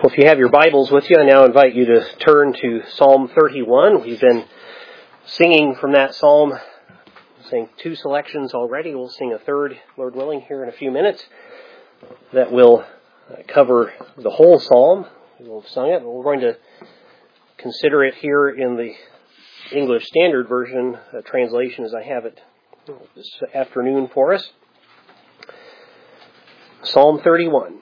Well, if you have your Bibles with you, I now invite you to turn to Psalm 31. We've been singing from that psalm. We've sang two selections already. We'll sing a third, Lord willing, here in a few minutes. That will cover the whole psalm. We'll have sung it, and we're going to consider it here in the English Standard Version translation as I have it this afternoon for us. Psalm 31.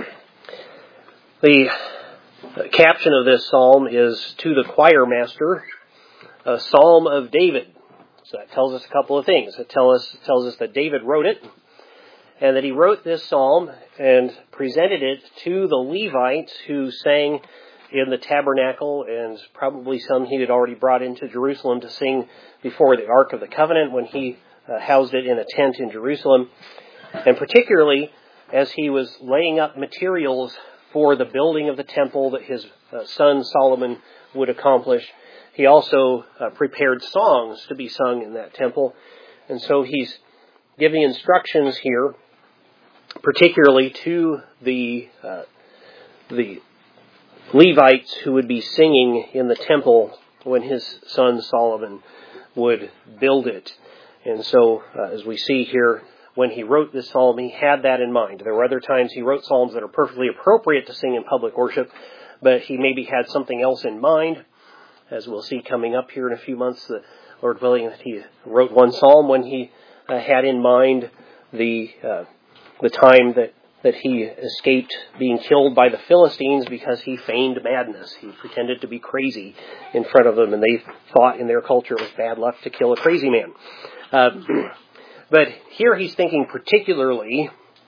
The caption of this psalm is "To the Choir Master, a Psalm of David." So that tells us a couple of things. It tells us that David wrote it, and that he wrote this psalm and presented it to the Levites who sang in the tabernacle, and probably some he had already brought into Jerusalem to sing before the Ark of the Covenant when he housed it in a tent in Jerusalem. And particularly as he was laying up materials for the building of the temple that his son Solomon would accomplish, he also prepared songs to be sung in that temple. And so he's giving instructions here, particularly to the Levites who would be singing in the temple when his son Solomon would build it. And so, as we see here, when he wrote this psalm, he had that in mind. There were other times he wrote psalms that are perfectly appropriate to sing in public worship, but he maybe had something else in mind. As we'll see coming up here in a few months, the Lord willing, that he wrote one psalm when he had in mind the time that he escaped being killed by the Philistines because he feigned madness. He pretended to be crazy in front of them, and they thought in their culture it was bad luck to kill a crazy man. But here he's thinking particularly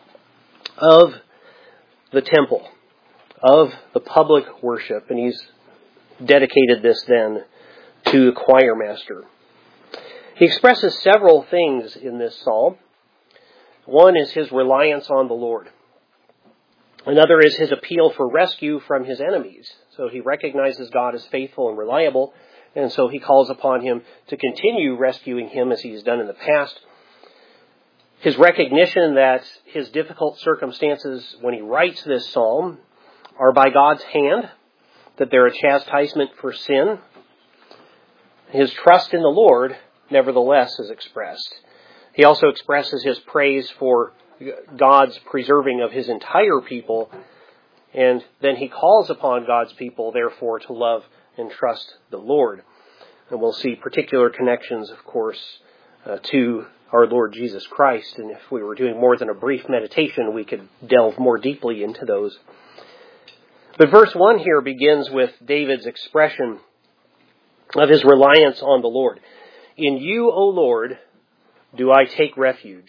of the temple, of the public worship, and he's dedicated this then to the choir master. He expresses several things in this psalm. One is his reliance on the Lord. Another is his appeal for rescue from his enemies. So he recognizes God as faithful and reliable, and so he calls upon him to continue rescuing him as he's done in the past. His recognition that his difficult circumstances when he writes this psalm are by God's hand, that they're a chastisement for sin. His trust in the Lord, nevertheless, is expressed. He also expresses his praise for God's preserving of his entire people, and then he calls upon God's people, therefore, to love and trust the Lord. And we'll see particular connections, of course, to our Lord Jesus Christ, and if we were doing more than a brief meditation, we could delve more deeply into those. But verse 1 here begins with David's expression of his reliance on the Lord. "In you, O Lord, do I take refuge."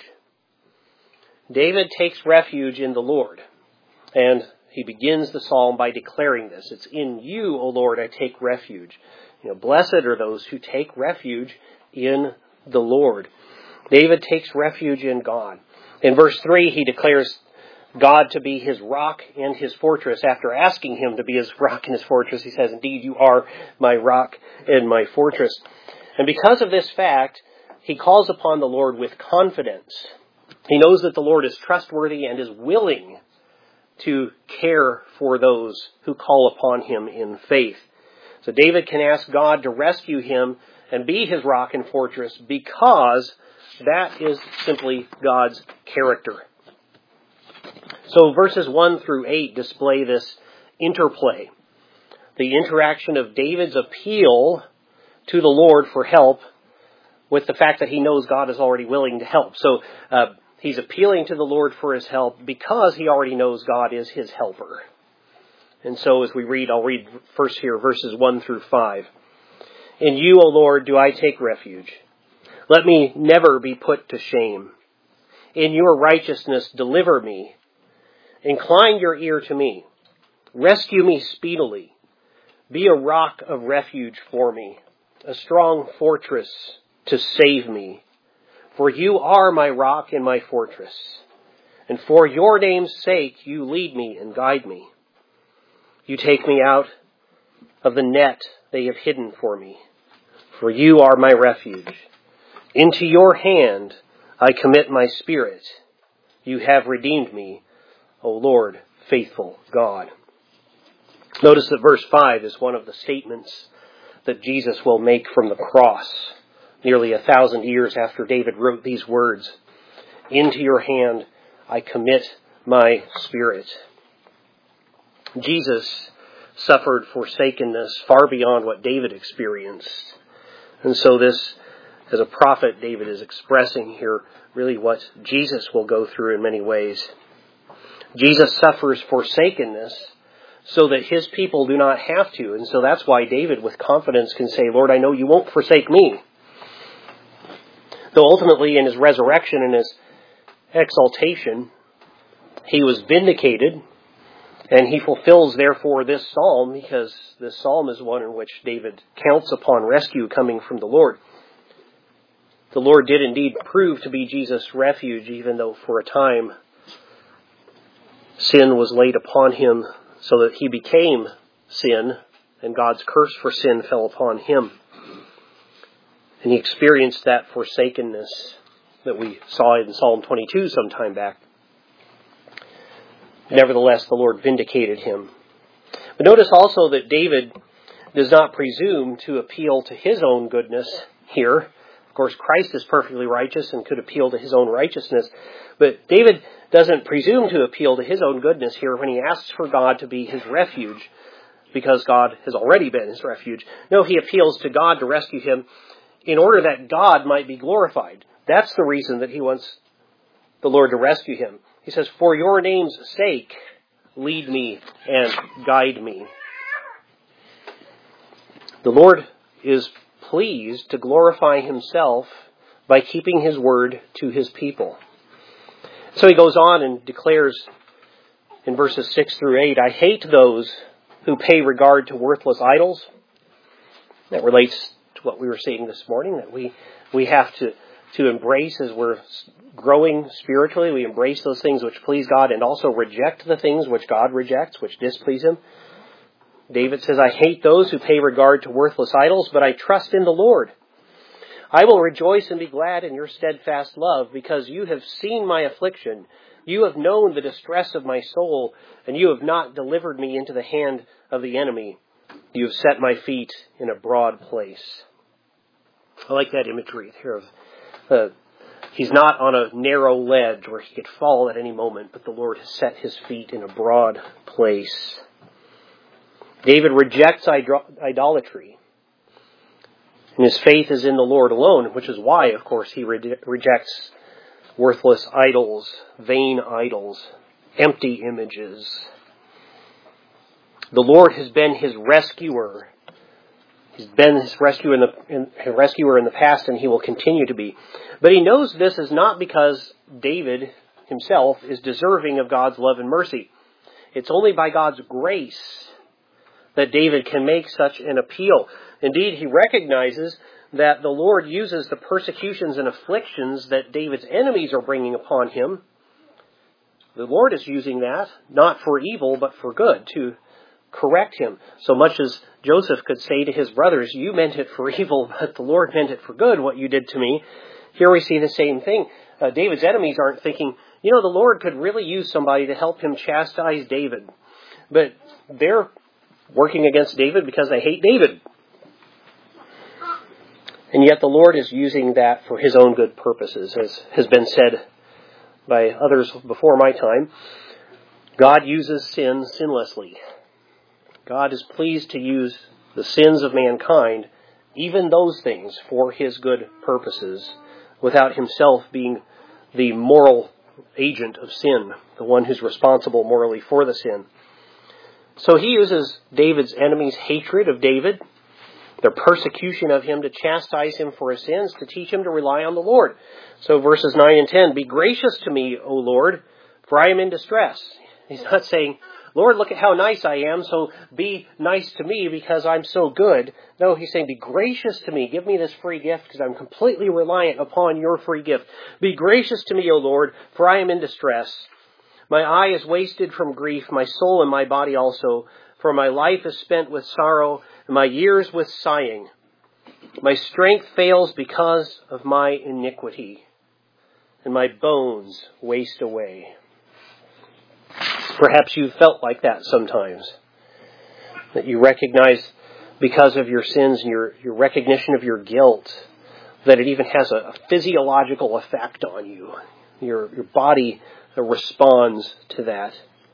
David takes refuge in the Lord, and he begins the psalm by declaring this. It's "In you, O Lord, I take refuge." Blessed are those who take refuge in the Lord. David takes refuge in God. In verse 3, he declares God to be his rock and his fortress. After asking him to be his rock and his fortress, he says, "Indeed, you are my rock and my fortress." And because of this fact, he calls upon the Lord with confidence. He knows that the Lord is trustworthy and is willing to care for those who call upon him in faith. So David can ask God to rescue him and be his rock and fortress because that is simply God's character. So verses 1 through 8 display this interplay, the interaction of David's appeal to the Lord for help with the fact that he knows God is already willing to help. So he's appealing to the Lord for his help because he already knows God is his helper. And so as we read, I'll read first here, verses 1 through 5. "In you, O Lord, do I take refuge. Let me never be put to shame. In your righteousness, deliver me. Incline your ear to me. Rescue me speedily. Be a rock of refuge for me, a strong fortress to save me. For you are my rock and my fortress. And for your name's sake, you lead me and guide me. You take me out of the net they have hidden for me. For you are my refuge. Into your hand I commit my spirit. You have redeemed me, O Lord, faithful God." Notice that verse 5 is one of the statements that Jesus will make from the cross, nearly 1,000 years after David wrote these words, "Into your hand I commit my spirit." Jesus suffered forsakenness far beyond what David experienced. And so this, as a prophet, David is expressing here really what Jesus will go through in many ways. Jesus suffers forsakenness so that his people do not have to. And so that's why David with confidence can say, "Lord, I know you won't forsake me." Though ultimately in his resurrection and his exaltation, he was vindicated, and he fulfills therefore this psalm, because this psalm is one in which David counts upon rescue coming from the Lord. The Lord did indeed prove to be Jesus' refuge, even though for a time sin was laid upon him, so that he became sin, and God's curse for sin fell upon him. And he experienced that forsakenness that we saw in Psalm 22 some time back. Nevertheless, the Lord vindicated him. But notice also that David does not presume to appeal to his own goodness here. Of course, Christ is perfectly righteous and could appeal to his own righteousness. But David doesn't presume to appeal to his own goodness here when he asks for God to be his refuge, because God has already been his refuge. No, he appeals to God to rescue him in order that God might be glorified. That's the reason that he wants the Lord to rescue him. He says, "For your name's sake, lead me and guide me." The Lord is pleased to glorify himself by keeping his word to his people. So he goes on and declares in verses 6 through 8, "I hate those who pay regard to worthless idols." That relates to what we were seeing this morning, that we have to embrace as we're growing spiritually. We embrace those things which please God and also reject the things which God rejects, which displease him. David says, "I hate those who pay regard to worthless idols, but I trust in the Lord. I will rejoice and be glad in your steadfast love, because you have seen my affliction. You have known the distress of my soul, and you have not delivered me into the hand of the enemy. You have set my feet in a broad place." I like that imagery here of he's not on a narrow ledge where he could fall at any moment, but the Lord has set his feet in a broad place. David rejects idolatry, and his faith is in the Lord alone, which is why, of course, he rejects worthless idols, vain idols, empty images. The Lord has been his rescuer. He's been his rescuer in the past, and he will continue to be. But he knows this is not because David himself is deserving of God's love and mercy. It's only by God's grace that David can make such an appeal. Indeed, he recognizes that the Lord uses the persecutions and afflictions that David's enemies are bringing upon him. The Lord is using that, not for evil, but for good, to correct him. So much as Joseph could say to his brothers, "You meant it for evil, but the Lord meant it for good, what you did to me." Here we see the same thing. David's enemies aren't thinking, the Lord could really use somebody to help him chastise David. But they're working against David because they hate David. And yet the Lord is using that for his own good purposes, as has been said by others before my time. God uses sin sinlessly. God is pleased to use the sins of mankind, even those things, for his good purposes, without himself being the moral agent of sin, the one who's responsible morally for the sin. So he uses David's enemies' hatred of David, their persecution of him, to chastise him for his sins, to teach him to rely on the Lord. So verses 9 and 10, "Be gracious to me, O Lord, for I am in distress." He's not saying, "Lord, look at how nice I am, so be nice to me because I'm so good." No, he's saying, "Be gracious to me. Give me this free gift because I'm completely reliant upon your free gift. Be gracious to me, O Lord, for I am in distress. My eye is wasted from grief, my soul and my body also, for my life is spent with sorrow, and my years with sighing. My strength fails because of my iniquity, and my bones waste away." Perhaps you've felt like that sometimes. that you recognize because of your sins and your recognition of your guilt, that it even has a physiological effect on you. Your body responds to that.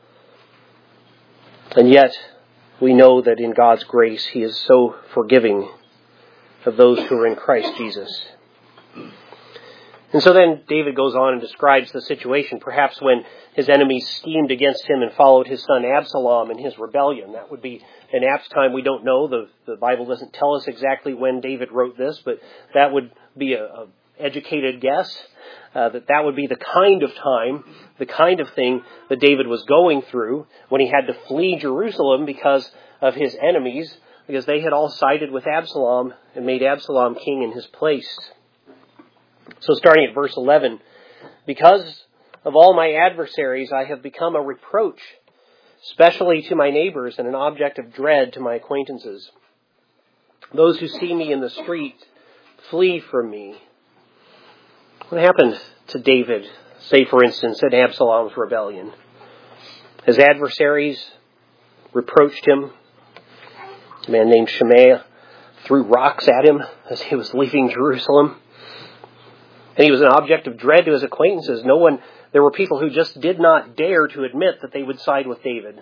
And yet, we know that in God's grace, He is so forgiving of those who are in Christ Jesus. And so then David goes on and describes the situation, perhaps when his enemies schemed against him and followed his son Absalom in his rebellion. That would be an apt time. We don't know. The Bible doesn't tell us exactly when David wrote this, but that would be a educated guess, that would be the kind of time, the kind of thing that David was going through when he had to flee Jerusalem because of his enemies, because they had all sided with Absalom and made Absalom king in his place. So starting at verse 11, because of all my adversaries, I have become a reproach, especially to my neighbors, and an object of dread to my acquaintances. Those who see me in the street flee from me. What happened to David, say for instance, at Absalom's rebellion? His adversaries reproached him. A man named Shimei threw rocks at him as he was leaving Jerusalem. And he was an object of dread to his acquaintances. There were people who just did not dare to admit that they would side with David.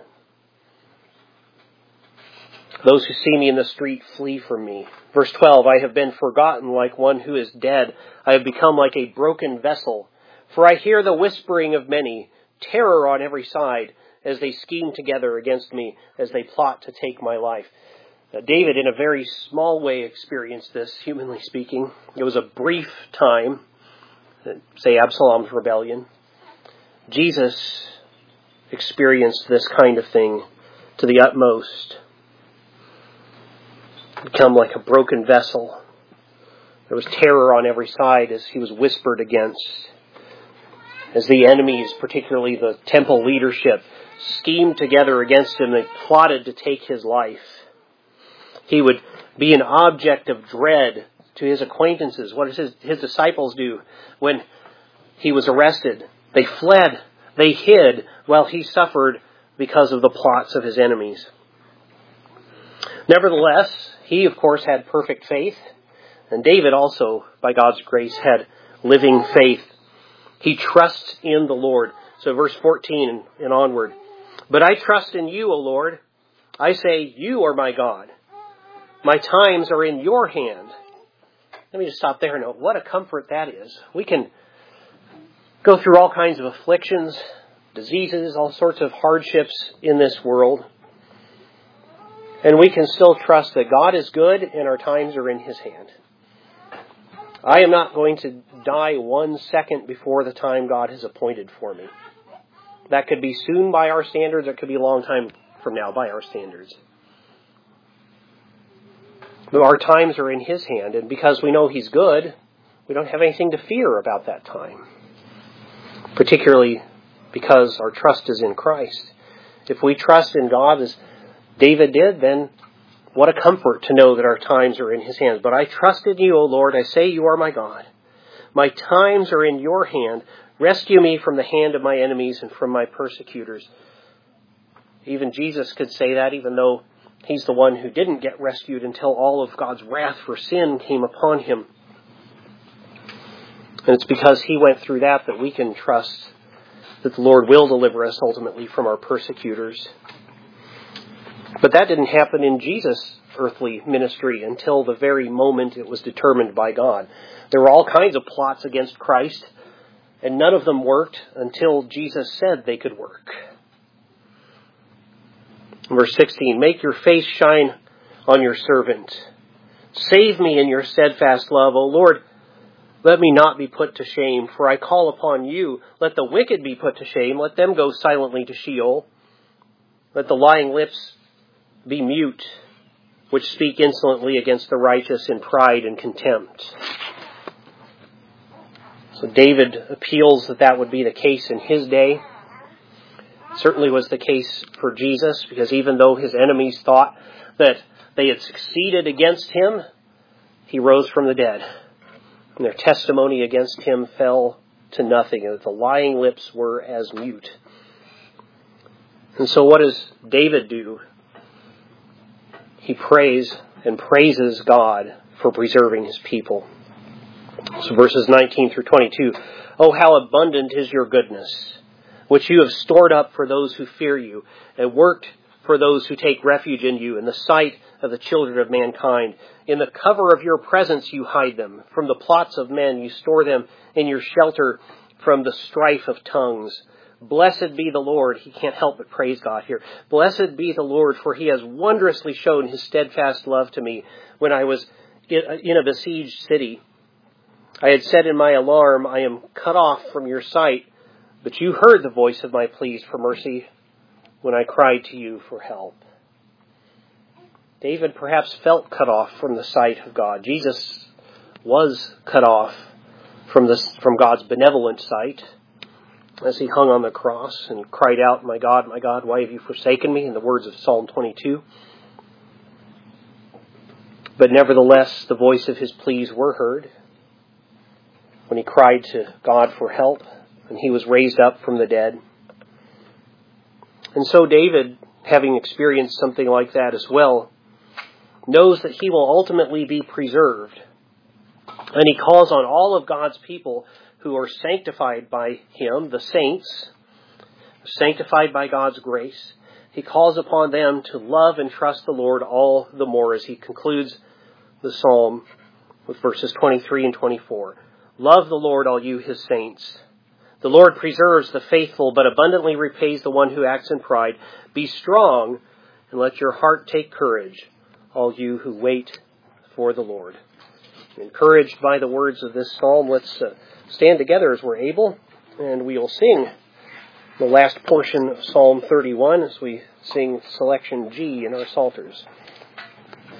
Those who see me in the street flee from me. Verse 12, I have been forgotten like one who is dead. I have become like a broken vessel. For I hear the whispering of many, terror on every side, as they scheme together against me, as they plot to take my life. David, in a very small way, experienced this, humanly speaking. It was a brief time, say Absalom's rebellion. Jesus experienced this kind of thing to the utmost. Become like a broken vessel. There was terror on every side as he was whispered against. As the enemies, particularly the temple leadership, schemed together against him, they plotted to take his life. He would be an object of dread to his acquaintances. What did his disciples do when he was arrested? They fled. They hid while he suffered because of the plots of his enemies. Nevertheless, he, of course, had perfect faith. And David also, by God's grace, had living faith. He trusts in the Lord. So verse 14 and onward. But I trust in you, O Lord. I say, you are my God. My times are in your hand. Let me just stop there and note what a comfort that is. We can go through all kinds of afflictions, diseases, all sorts of hardships in this world. And we can still trust that God is good and our times are in His hand. I am not going to die 1 second before the time God has appointed for me. That could be soon by our standards. It could be a long time from now by our standards. But our times are in His hand, and because we know He's good, we don't have anything to fear about that time. Particularly because our trust is in Christ. If we trust in God as David did, then what a comfort to know that our times are in His hands. But I trust in you, O Lord. I say you are my God. My times are in your hand. Rescue me from the hand of my enemies and from my persecutors. Even Jesus could say that, even though He's the one who didn't get rescued until all of God's wrath for sin came upon Him. And it's because He went through that we can trust that the Lord will deliver us ultimately from our persecutors. But that didn't happen in Jesus' earthly ministry until the very moment it was determined by God. There were all kinds of plots against Christ, and none of them worked until Jesus said they could work. Verse 16, make your face shine on your servant. Save me in your steadfast love, O Lord. Let me not be put to shame, for I call upon you. Let the wicked be put to shame. Let them go silently to Sheol. Let the lying lips be mute, which speak insolently against the righteous in pride and contempt. So David appeals that would be the case in his day. Certainly was the case for Jesus, because even though his enemies thought that they had succeeded against him, he rose from the dead. And their testimony against him fell to nothing, and that the lying lips were as mute. And so what does David do? he prays and praises God for preserving his people. So verses 19 through 22. Oh, how abundant is your goodness, which you have stored up for those who fear you, and worked for those who take refuge in you, in the sight of the children of mankind. In the cover of your presence you hide them. From the plots of men you store them in your shelter from the strife of tongues. Blessed be the Lord. He can't help but praise God here. Blessed be the Lord, for he has wondrously shown his steadfast love to me when I was in a besieged city. I had said in my alarm, I am cut off from your sight, but you heard the voice of my pleas for mercy when I cried to you for help. David perhaps felt cut off from the sight of God. Jesus was cut off from God's benevolent sight as he hung on the cross and cried out, my God, why have you forsaken me?" in the words of Psalm 22. But nevertheless, the voice of his pleas were heard when he cried to God for help, and he was raised up from the dead. And so David, having experienced something like that as well, knows that he will ultimately be preserved. And he calls on all of God's people who are sanctified by him, the saints, sanctified by God's grace. He calls upon them to love and trust the Lord all the more as he concludes the psalm with verses 23 and 24. Love the Lord, all you his saints. The Lord preserves the faithful, but abundantly repays the one who acts in pride. Be strong and let your heart take courage, all you who wait for the Lord. Encouraged by the words of this psalm, let's stand together as we're able, and we will sing the last portion of Psalm 31 as we sing selection G in our Psalters.